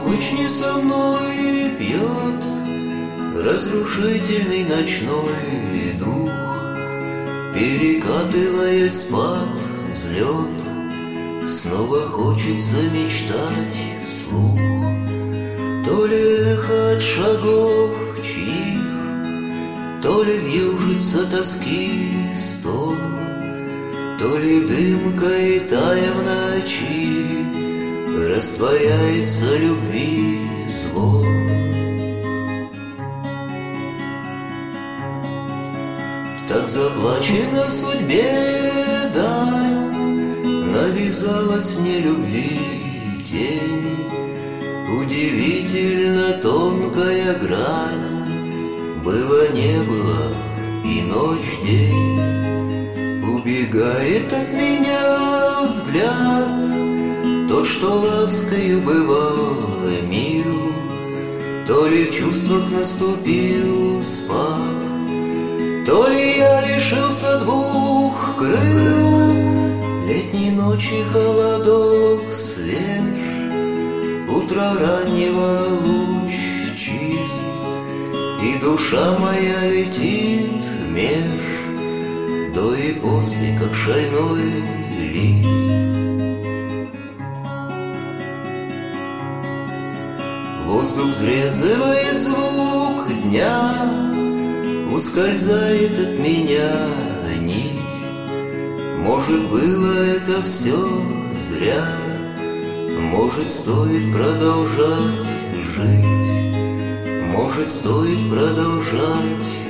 умычни со мной пьет разрушительный ночной дух, перекатываясь под взлет. Снова хочется мечтать вслух, то ли эхо от шагов чьих, то ли вьюжится тоски стон, то ли дымкой тая в ночи растворяется любви звон. Так заплачена судьбе дань, навязалась мне любви тень, удивительно тонкая грань, было не было и ночь день. Убегает от меня взгляд, тот, что ласкою бывал мил, то ли в чувствах наступил спад, то ли я лишился двух крыл. Летней ночи холодок свеж, утра раннего луч чист, и душа моя летит меж до и после, как шальной лист. Воздух взрезывает звук дня, ускользает от меня нить. Может, было это все зря, может, стоит продолжать жить, может, стоит продолжать